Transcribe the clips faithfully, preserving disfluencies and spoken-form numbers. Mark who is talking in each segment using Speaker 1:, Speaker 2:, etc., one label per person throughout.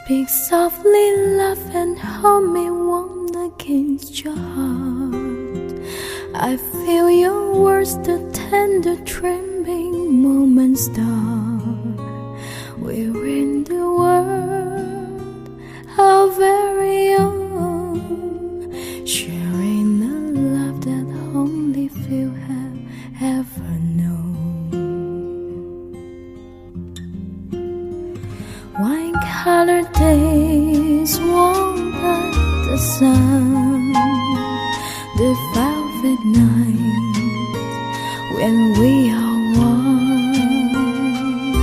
Speaker 1: Speak softly, love, and hold me warm against your heart. I feel your words, the tender trembling moments start. We're in the world, our very own, sharing a love that only few have ever known. Wine-colored days warmed by the sun, the velvet night when we are one.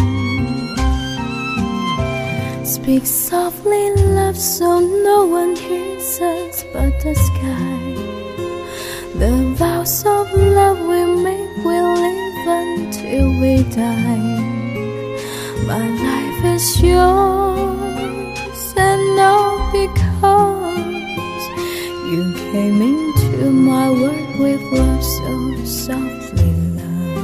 Speaker 1: Speak softly, love, so no one hears us but the sky. The vows of love we make will live until we die. My life is yours, and all because you came into my world with love so softly, love.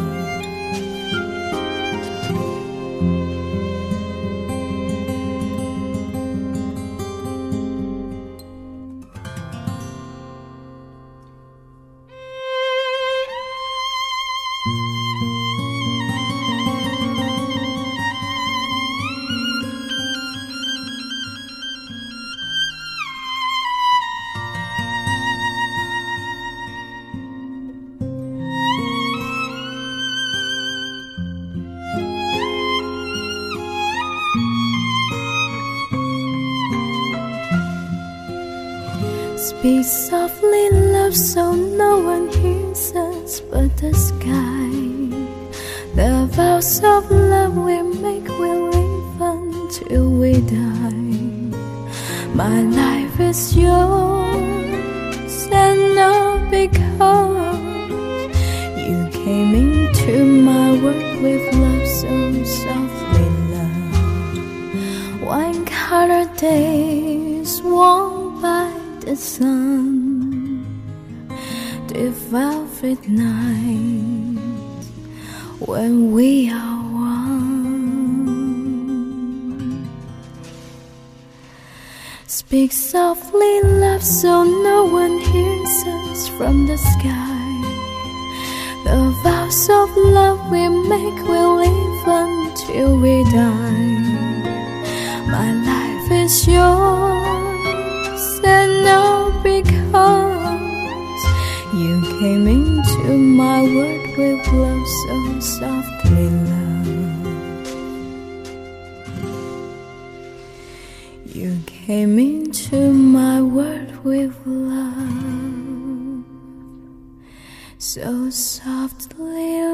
Speaker 1: Speak softly, love, so no one hears us but the sky. The vows of love we make will live until we die. My life is yours, and all because you came into my world with love so softly, love. Wine-colored days warmed by the sun, the velvet night when we are one. Speak softly, love, so no one hears us from the sky. The vows of love we make will live until we die. My life is yours, and all because you came into my world with love so softly, love. You came into my world with love so softly, love.